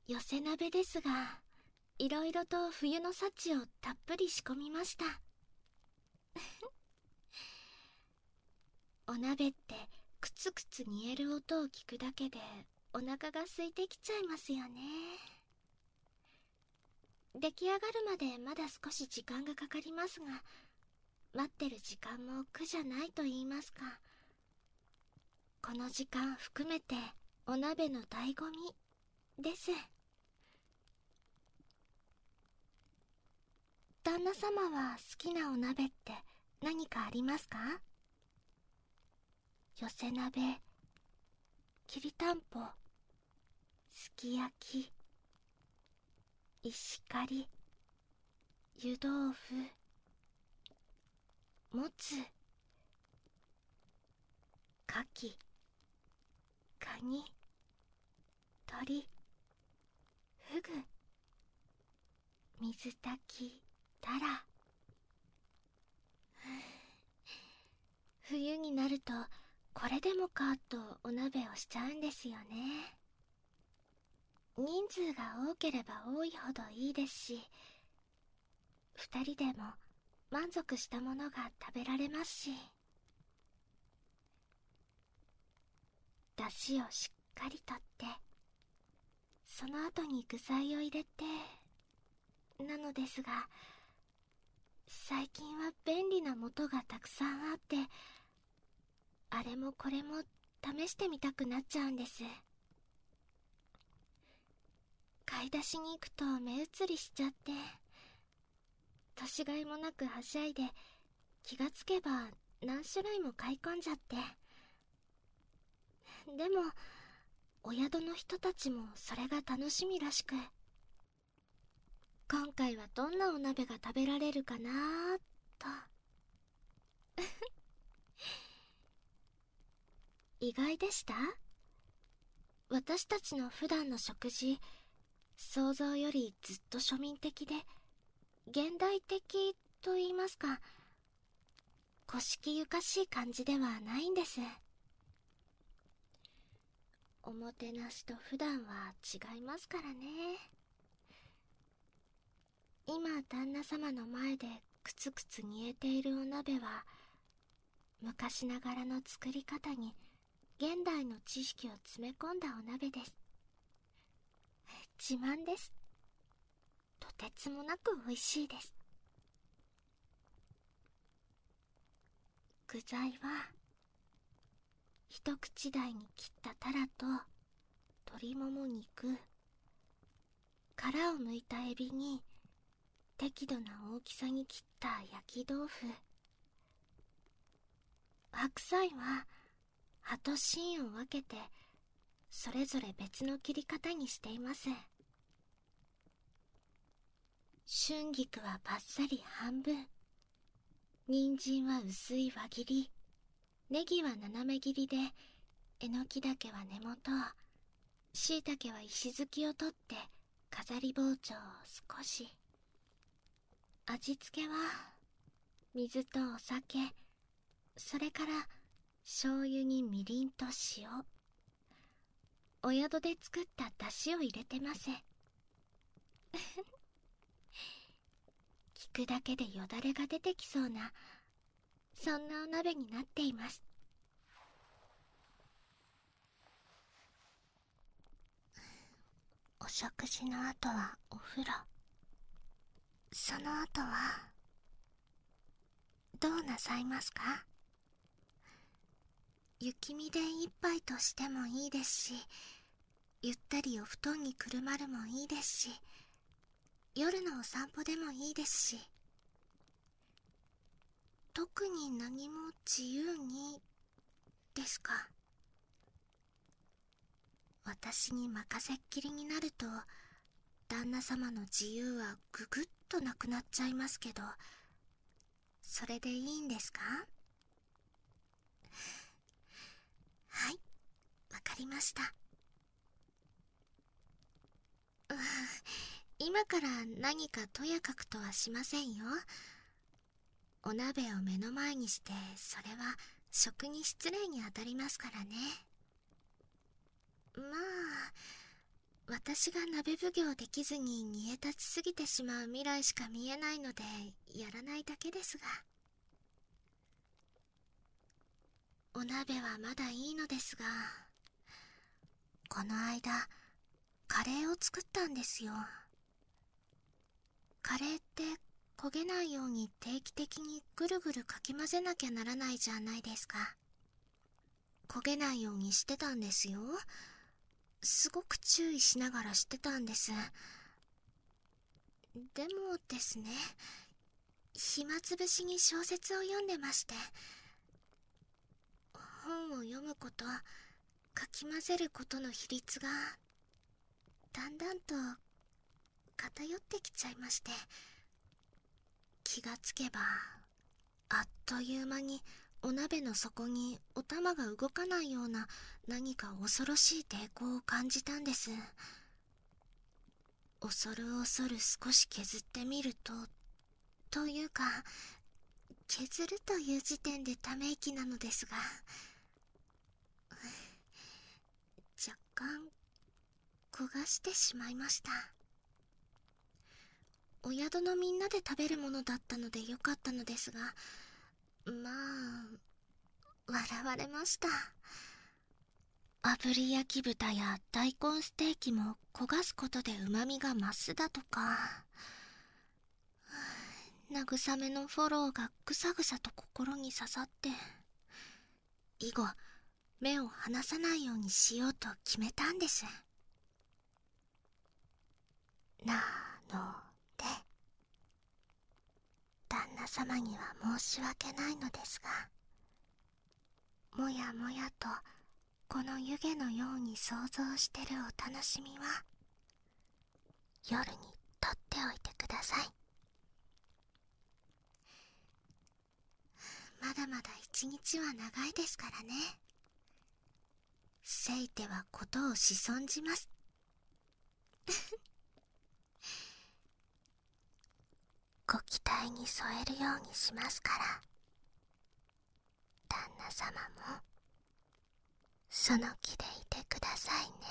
寄せ鍋ですが、いろいろと冬の幸をたっぷり仕込みました。お鍋ってクツクツ煮える音を聞くだけでお腹が空いてきちゃいますよね。出来上がるまでまだ少し時間がかかりますが、待ってる時間も苦じゃないと言いますか。この時間含めてお鍋の醍醐味です。旦那様は好きなお鍋って何かありますか？寄せ鍋、きりたんぽ、すき焼き、石狩、湯豆腐、もつ、かき、かに、鶏、ふぐ、水炊き、たら。冬になるとこれでもかとお鍋をしちゃうんですよね。人数が多ければ多いほどいいですし、2人でも満足したものが食べられますし、出汁をしっかりとって、その後に具材を入れてなのですが、最近は便利な素がたくさんあって、あれもこれも試してみたくなっちゃうんです。買い出しに行くと目移りしちゃって、年がいもなくはしゃいで、気がつけば何種類も買い込んじゃって。でもお宿の人たちもそれが楽しみらしく、今回はどんなお鍋が食べられるかなーと。意外でした？私たちの普段の食事、想像よりずっと庶民的で現代的と言いますか、古式ゆかしい感じではないんです。おもてなしと普段は違いますからね。今旦那様の前でクツクツ煮えているお鍋は、昔ながらの作り方に現代の知識を詰め込んだお鍋です。自慢です。とてつもなく美味しいです。具材は一口大に切ったタラと鶏もも肉、殻を剥いたエビに適度な大きさに切った焼き豆腐、白菜は葉と芯を分けてそれぞれ別の切り方にしています。春菊はバッサリ半分、人参は薄い輪切り、ネギは斜め切りで、えのきだけは根元、しいたけは石突きを取って飾り包丁を少し。味付けは水とお酒、それから醤油にみりんと塩、お宿で作った出汁を入れてます。聞くだけでよだれが出てきそうな、そんなお鍋になっています。お食事の後はお風呂。その後はどうなさいますか？雪見で一杯としてもいいですし、ゆったりお布団にくるまるもいいですし、夜のお散歩でもいいですし、特に何も自由にですか？私に任せっきりになると旦那様の自由はぐぐっとなくなっちゃいますけど、それでいいんですか？はい、わかりました。今から何かとやかくとはしませんよ。お鍋を目の前にして、それは食に失礼にあたりますからね。まあ、 私が鍋奉行できずに煮え立ちすぎてしまう未来しか見えないのでやらないだけですが、お鍋はまだいいのですが、この間カレーを作ったんですよ。カレーって焦げないように定期的にぐるぐるかき混ぜなきゃならないじゃないですか。焦げないようにしてたんですよ。すごく注意しながらしてたんです。でもですね、暇つぶしに小説を読んでまして、本を読むこと、かき混ぜることの比率がだんだんと偏ってきちゃいまして、気がつけばあっという間にお鍋の底にお玉が動かないような何か恐ろしい抵抗を感じたんです。恐る恐る少し削ってみるというか、削るという時点でため息なのですが、若干焦がしてしまいました。お宿のみんなで食べるものだったのでよかったのですが、まあ笑われました。炙り焼き豚や大根ステーキも焦がすことで旨味が増すだとか、慰めのフォローがぐさぐさと心に刺さって、以後目を離さないようにしようと決めたんです。なので、旦那様には申し訳ないのですが、もやもやとこの湯気のように想像してるお楽しみは夜にとっておいてください。まだまだ一日は長いですからね。せいてはことをしそんじますご期待に添えるようにしますから、旦那様もその気でいてくださいね。